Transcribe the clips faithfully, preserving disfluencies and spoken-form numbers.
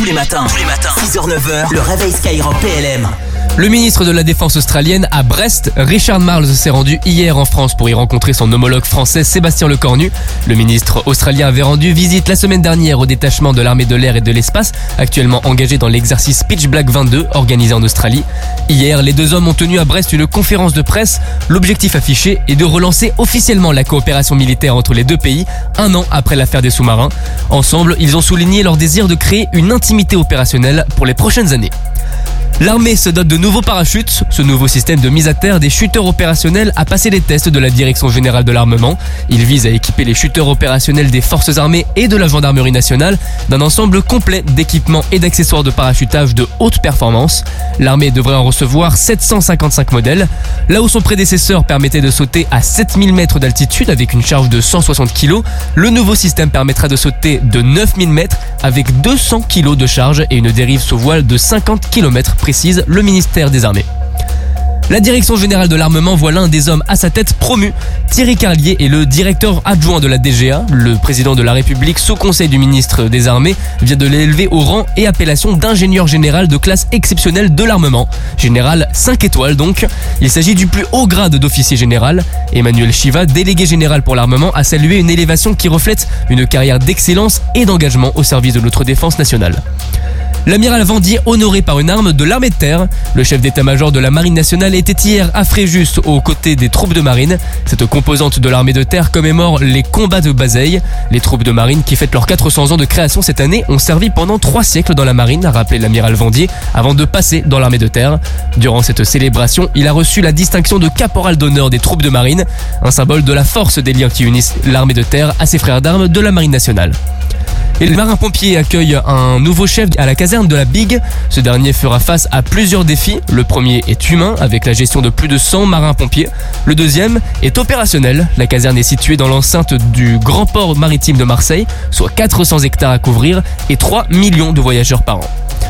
Tous les matins, tous les matins, six heures neuf heures, le réveil Skyrock P L M. Le ministre de la Défense australienne à Brest, Richard Marles, s'est rendu hier en France pour y rencontrer son homologue français Sébastien Lecornu. Le ministre australien avait rendu visite la semaine dernière au détachement de l'armée de l'air et de l'espace, actuellement engagé dans l'exercice Pitch Black vingt-deux organisé en Australie. Hier, les deux hommes ont tenu à Brest une conférence de presse. L'objectif affiché est de relancer officiellement la coopération militaire entre les deux pays, un an après l'affaire des sous-marins. Ensemble, ils ont souligné leur désir de créer une intimité opérationnelle pour les prochaines années. L'armée se dote de nouveaux parachutes. Ce nouveau système de mise à terre des shooters opérationnels a passé les tests de la Direction Générale de l'Armement. Il vise à équiper les shooters opérationnels des forces armées et de la Gendarmerie nationale d'un ensemble complet d'équipements et d'accessoires de parachutage de haute performance. L'armée devrait en recevoir sept cent cinquante-cinq modèles. Là où son prédécesseur permettait de sauter à sept mille mètres d'altitude avec une charge de cent soixante kilos, le nouveau système permettra de sauter de neuf mille mètres avec deux cents kilos de charge et une dérive sous voile de cinquante kilomètres, précise le ministère des Armées. La Direction Générale de l'Armement voit l'un des hommes à sa tête promu. Thierry Carlier est le directeur adjoint de la D G A. Le président de la République, sous conseil du ministre des Armées, vient de l'élever au rang et appellation d'ingénieur général de classe exceptionnelle de l'armement. Général cinq étoiles donc. Il s'agit du plus haut grade d'officier général. Emmanuel Chiva, délégué général pour l'armement, a salué une élévation qui reflète une carrière d'excellence et d'engagement au service de notre défense nationale. L'amiral Vendier honoré par une arme de l'armée de terre. Le chef d'état-major de la Marine nationale était hier à Fréjus aux côtés des troupes de marine. Cette composante de l'armée de terre commémore les combats de Bazeilles. Les troupes de marine qui fêtent leurs quatre cents ans de création cette année ont servi pendant trois siècles dans la marine, a rappelé l'amiral Vendier, avant de passer dans l'armée de terre. Durant cette célébration, il a reçu la distinction de caporal d'honneur des troupes de marine, un symbole de la force des liens qui unissent l'armée de terre à ses frères d'armes de la Marine nationale. Et les marins-pompiers accueillent un nouveau chef à la caserne de la Big. Ce dernier fera face à plusieurs défis. Le premier est humain, avec la gestion de plus de cent marins-pompiers. Le deuxième est opérationnel. La caserne est située dans l'enceinte du Grand Port Maritime de Marseille, soit quatre cents hectares à couvrir et trois millions de voyageurs par an.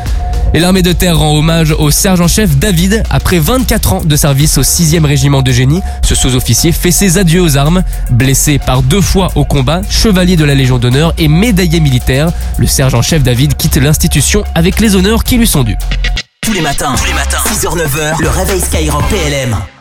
Et l'armée de terre rend hommage au sergent-chef David. Après vingt-quatre ans de service au sixième régiment de génie, ce sous-officier fait ses adieux aux armes. Blessé par deux fois au combat, chevalier de la Légion d'honneur et médaillé militaire, le sergent-chef David quitte l'institution avec les honneurs qui lui sont dus. Tous les matins, tous les matins, six heures neuf heures, le réveil Skyrock P L M.